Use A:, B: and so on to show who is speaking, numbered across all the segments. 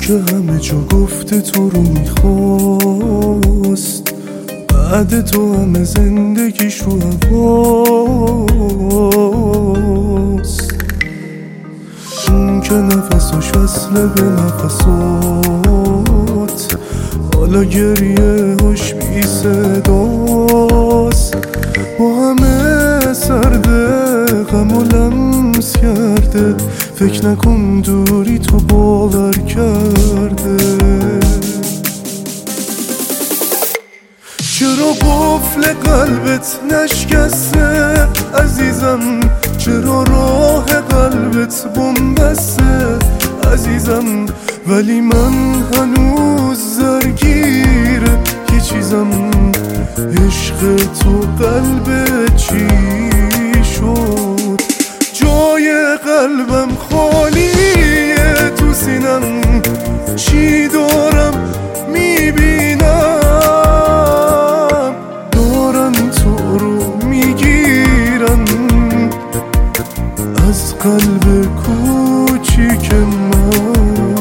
A: که همه جا گفته تو رو میخواست، بعد تو همه زندگیش رو هواست. اون که نفساش وصله به نفسات، حالا گریه هاش بی صداست. با همه سرده غم و لمس کرده، فکر نکن دوری تو باور کرده. چرا قفل قلبت نشکسته عزیزم؟ چرا راه قلبت بنبسته عزیزم؟ ولی من هنوز درگیر یه چیزم، عشق تو قلبت چی شد؟ جای قلبم خالیه تو سینم، چی دارم میبینم؟ دارن تو رو میگیرن از قلب کوچیک من.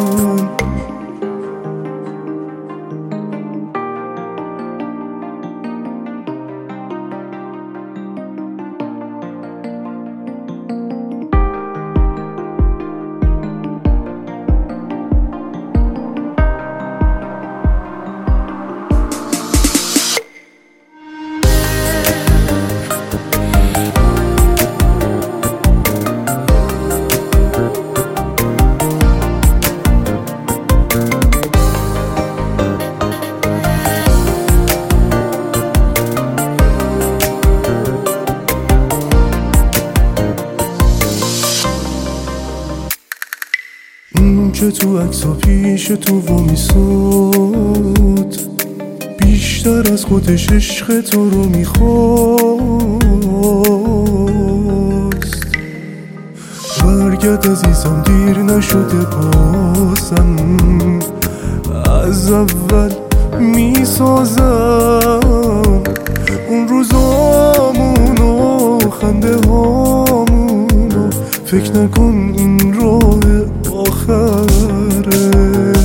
A: که تو عکسا پیش تو وامیساد، بیشتر از خودش عشق تو رو میخواست. برگرد عزیزم دیر نشده بازم، از اول میسازم اون روزامونو خنده هامونو. فکر نکن این راه آخره.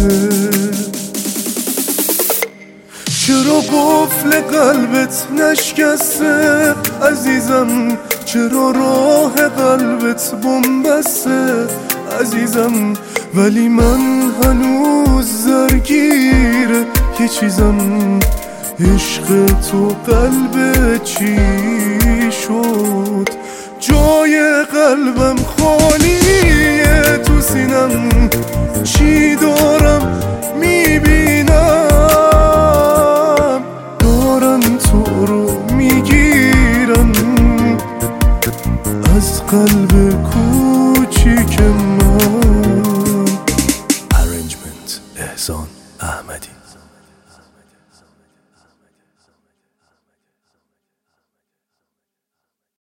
A: چرا قفل قلبت نشکسته عزیزم؟ چرا راه قلبت بنبسته عزیزم؟ ولی من هنوز درگیر یه چیزم، عشق تو قلبت چی شد؟ جای قلبم خالیه تو سینم، چی